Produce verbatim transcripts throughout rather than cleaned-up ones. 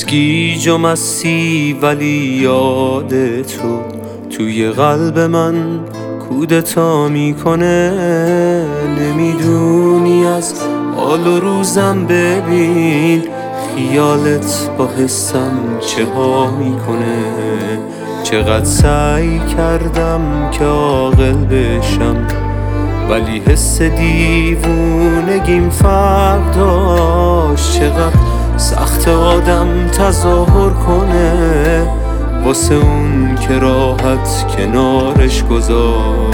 گیج و مستی ولی یاد تو توی قلب من کودتا میکنه. نمیدونی از حال و روزم ببین خیالت با حسم چه ها میکنه. چقدر سعی کردم که عاقل بشم ولی حس دیوونگیم فرق داشت. چقدر سخت آدم تظاهر کنه واسه اون که راحت کنارش گذاشت.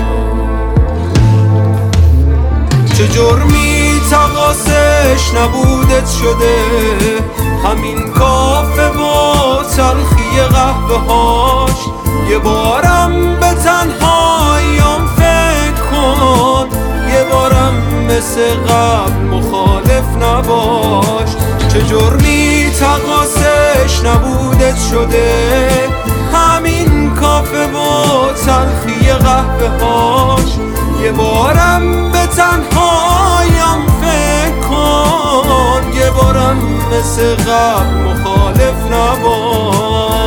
چه جرمی تقاسش نبودت شده همین کافه با تلخی قهوه هاش. یه بارم به تنهاییام فکر کن، یه بارم مثل قبل مخالف نباش. چه جرمی تقاسش نبودت شده همین کافه با تلخی قهوه هاش. یه بارم به تنهاییام فکر کن، یه بارم مثل قبل مخالف نباش.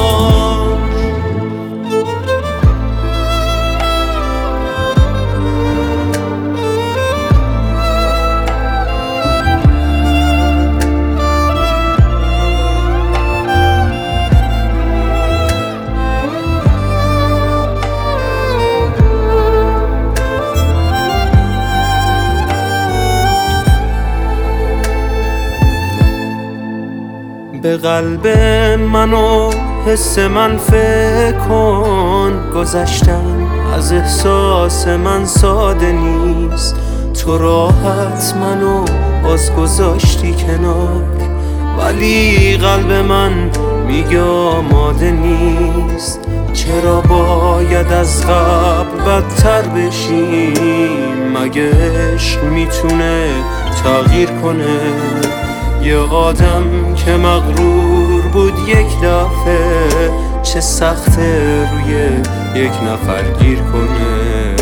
به قلب من و حس من فکر کن. گذشتن از احساس من ساده نیست. تو راحت منو باز گذاشتی کنار ولی قلب من میگه آماده نیست. چرا باید از قبل بدتر بشیم؟ مگه عشق میتونه تغییر کنه؟ یه آدم که مغرور بود یک دفعه چه سخته روی یک نفر گیر کنه.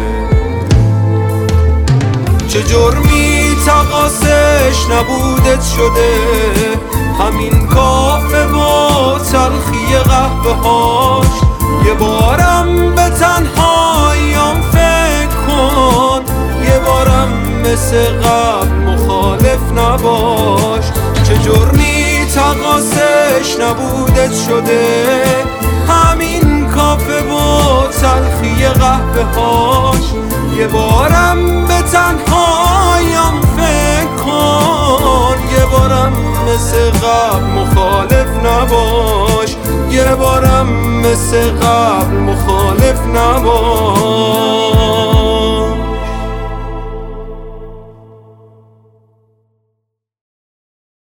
چه جرمی تقاسش نبودت شده همین کافه با تلخی قهوه هاش. یه بارم به تنهاییام فکر کن، یه بارم مثل قبل مخالف نباش. چه جرمی تقاسش نبودت شده همین کافه با تلخی قهوه هاش. یه بارم به تنهاییام فکر کن، یه بارم مثل قبل مخالف نباش. یه بارم مثل قبل مخالف نباش.